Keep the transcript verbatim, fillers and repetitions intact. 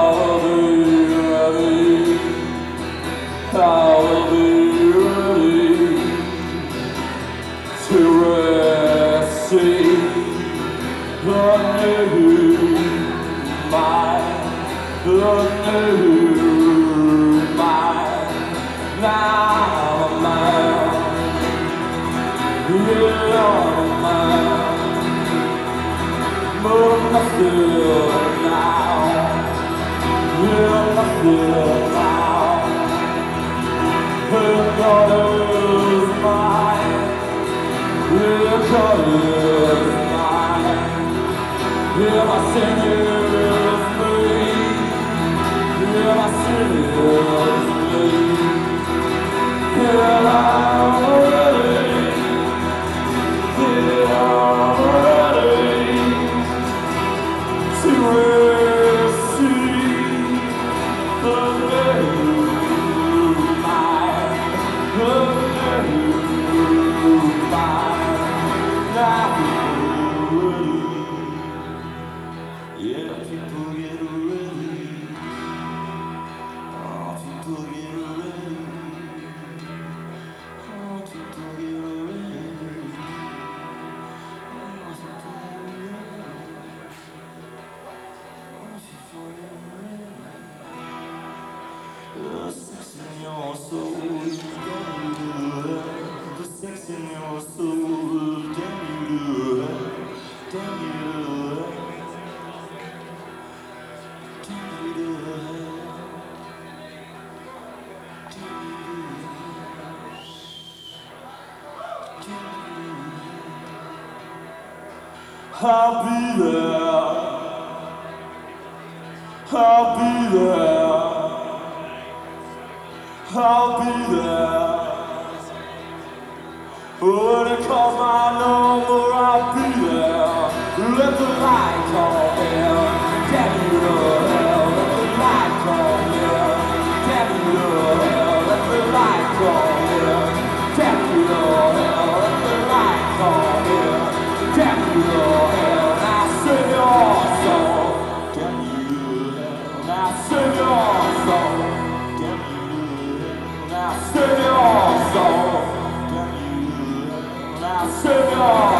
will be ready. I will be ready to receive the new mind, the new mind. Now I'm a man, yeah, I'm a man. But I feel now, yeah, I feel now. Her God is mine, yeah, God is mine. Yeah, my sin is free, yeah, my sin is free. Yeah, I'm ready, yeah, I'm ready to receive the new mind, the new mind. Now people ready, yeah, people get ready, oh, people get ready, oh, people get ready, oh, people get ready. The sex in your soul is getting you to hell. The sex in your soul is getting you to hell. Getting you to hell. Getting you to hell. Getting you to hell. I'll be there. I'll be there. I'll be there. When it calls my number, I'll be there. Let the light come in. Get me to hell. Let the light come in. Get me to hell. Let the light come in. Get me to hell. Let the light come in. Get me to hell. Now save your soul. Get me to hell. Now save your soul. Get me to hell. Now save your soul. Now save your